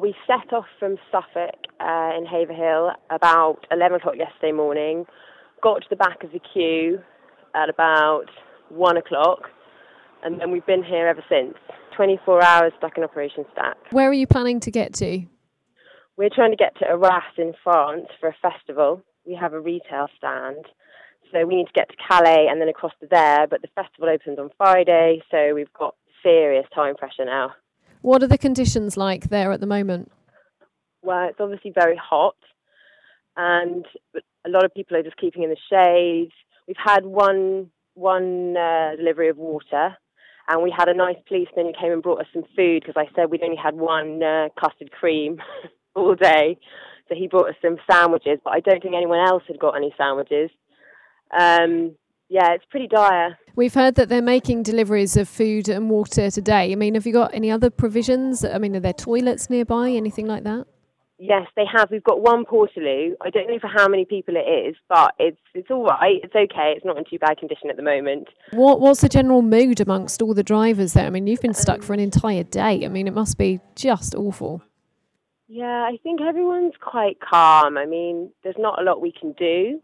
we set off from Suffolk in Haverhill about 11 o'clock yesterday morning, got to the back of the queue at about 1 o'clock, and then we've been here ever since. 24 hours stuck in Operation Stack. Where are you planning to get to? We're trying to get to Arras in France for a festival. We have a retail stand. So we need to get to Calais and then across to there, but the festival opens on Friday, so we've got serious time pressure now. What are the conditions like there at the moment? Well, it's obviously very hot, and a lot of people are just keeping in the shade. We've had one delivery of water, and we had a nice policeman who came and brought us some food because I said we'd only had one custard cream all day. So he brought us some sandwiches, but I don't think anyone else had got any sandwiches. Yeah, it's pretty dire. We've heard that they're making deliveries of food and water today. I mean, have you got any other provisions? I mean, are there toilets nearby, anything like that? Yes, they have. We've got one Portaloo. I don't know for how many people it is, but it's all right. It's okay. It's not in too bad condition at the moment. What's the general mood amongst all the drivers there? I mean, you've been stuck for an entire day. I mean, it must be just awful. Yeah, I think everyone's quite calm. I mean, there's not a lot we can do.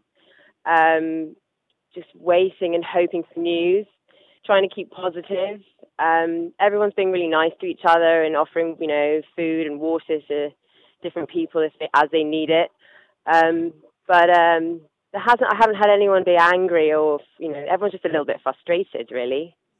Just waiting and hoping for news, trying to keep positive. Everyone's being really nice to each other and offering, food and water to different people as they need it. But I haven't had anyone be angry or, everyone's just a little bit frustrated, really.